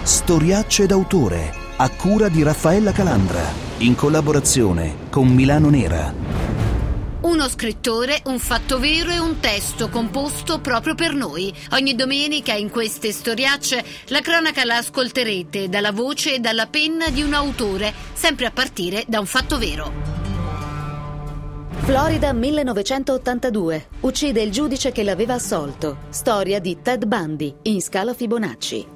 Storiacce d'autore, a cura di Raffaella Calandra, in collaborazione con Milano Nera. Uno scrittore, un fatto vero e un testo composto proprio per noi. Ogni domenica in queste storiacce la cronaca la ascolterete dalla voce e dalla penna di un autore, sempre a partire da un fatto vero. Florida 1982. Uccide il giudice che l'aveva assolto. Storia di Ted Bundy, in scala Fibonacci.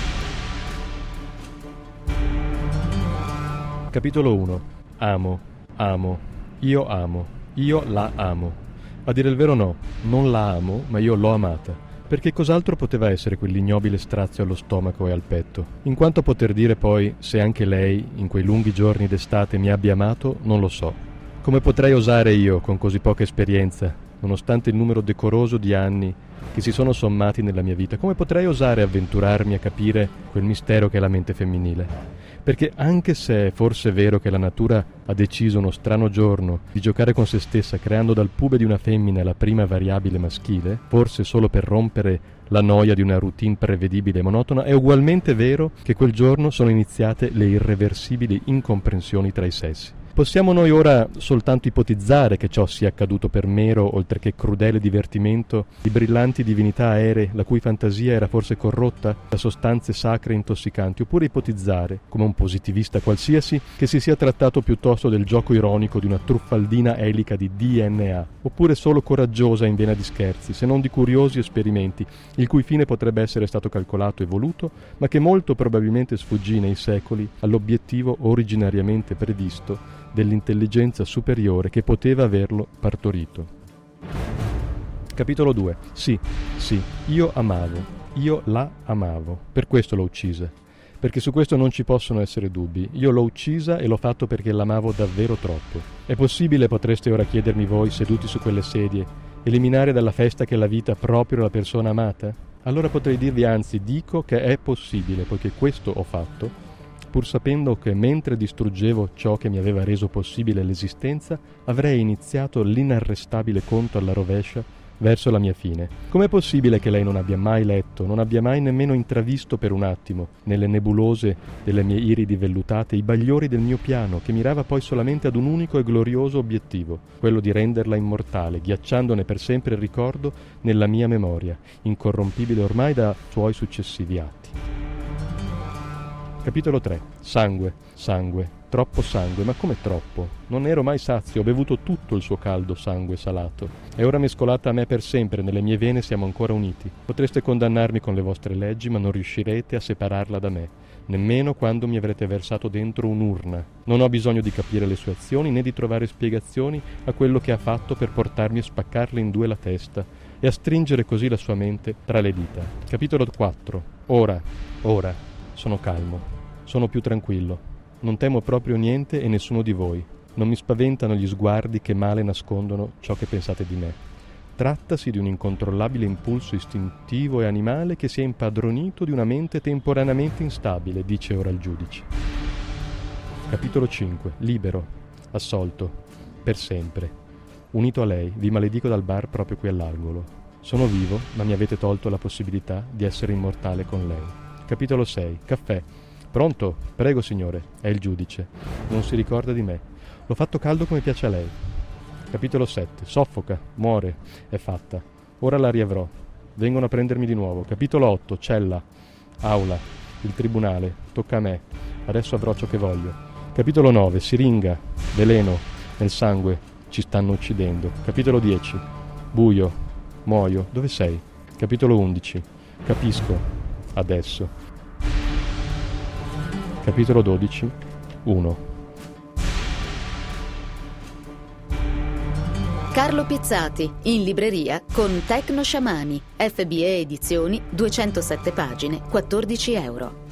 Capitolo 1. Amo. Io amo. Io la amo. A dire il vero no, non la amo, ma io l'ho amata. Perché cos'altro poteva essere quell'ignobile strazio allo stomaco e al petto? In quanto a poter dire poi se anche lei, in quei lunghi giorni d'estate, mi abbia amato, non lo so. Come potrei osare io, con così poca esperienza, nonostante il numero decoroso di anni che si sono sommati nella mia vita, come potrei osare avventurarmi a capire quel mistero che è la mente femminile? Perché anche se è forse vero che la natura ha deciso uno strano giorno di giocare con se stessa creando dal pube di una femmina la prima variabile maschile, forse solo per rompere la noia di una routine prevedibile e monotona, è ugualmente vero che quel giorno sono iniziate le irreversibili incomprensioni tra i sessi. Possiamo noi ora soltanto ipotizzare che ciò sia accaduto per mero, oltre che crudele divertimento, di brillanti divinità aeree, la cui fantasia era forse corrotta da sostanze sacre intossicanti, oppure ipotizzare, come un positivista qualsiasi, che si sia trattato piuttosto del gioco ironico di una truffaldina elica di DNA, oppure solo coraggiosa in vena di scherzi, se non di curiosi esperimenti, il cui fine potrebbe essere stato calcolato e voluto, ma che molto probabilmente sfuggì nei secoli all'obiettivo originariamente previsto dell'intelligenza superiore che poteva averlo partorito. Capitolo 2. Sì, io la amavo, per questo l'ho uccisa, perché su questo non ci possono essere dubbi. Io l'ho uccisa e l'ho fatto perché l'amavo davvero troppo. È possibile, potreste ora chiedermi voi, seduti su quelle sedie, eliminare dalla festa che è la vita proprio la persona amata? Allora potrei dirvi, anzi dico che è possibile, poiché questo ho fatto, pur sapendo che mentre distruggevo ciò che mi aveva reso possibile l'esistenza, avrei iniziato l'inarrestabile conto alla rovescia verso la mia fine. Com'è possibile che lei non abbia mai letto, non abbia mai nemmeno intravisto per un attimo, nelle nebulose delle mie iridi vellutate, i bagliori del mio piano, che mirava poi solamente ad un unico e glorioso obiettivo, quello di renderla immortale, ghiacciandone per sempre il ricordo nella mia memoria, incorrompibile ormai da suoi successivi atti. Capitolo 3. Sangue, troppo sangue, ma come troppo? Non ero mai sazio, ho bevuto tutto il suo caldo sangue salato. È ora mescolata a me per sempre, nelle mie vene siamo ancora uniti. Potreste condannarmi con le vostre leggi, ma non riuscirete a separarla da me, nemmeno quando mi avrete versato dentro un'urna. Non ho bisogno di capire le sue azioni, né di trovare spiegazioni a quello che ha fatto per portarmi a spaccarle in due la testa e a stringere così la sua mente tra le dita. Capitolo 4. Ora, sono calmo. Sono più tranquillo. Non temo proprio niente e nessuno di voi. Non mi spaventano gli sguardi che male nascondono ciò che pensate di me. Trattasi di un incontrollabile impulso istintivo e animale che si è impadronito di una mente temporaneamente instabile, dice ora il giudice. Capitolo 5. Libero. Assolto. Per sempre. Unito a lei, vi maledico dal bar proprio qui all'angolo. Sono vivo, ma mi avete tolto la possibilità di essere immortale con lei. Capitolo 6. Caffè. Pronto? Prego, signore. È il giudice. Non si ricorda di me. L'ho fatto caldo come piace a lei. Capitolo 7. Soffoca. Muore. È fatta. Ora la riavrò. Vengono a prendermi di nuovo. Capitolo 8. Cella. Aula. Il tribunale. Tocca a me. Adesso avrò ciò che voglio. Capitolo 9. Siringa. Veleno. Nel sangue. Ci stanno uccidendo. Capitolo 10. Buio. Muoio. Dove sei? Capitolo 11. Capisco. Adesso. Capitolo 12. 1. Carlo Pizzati, in libreria con Tecno Sciamani, FBE Edizioni, 207 pagine, €14.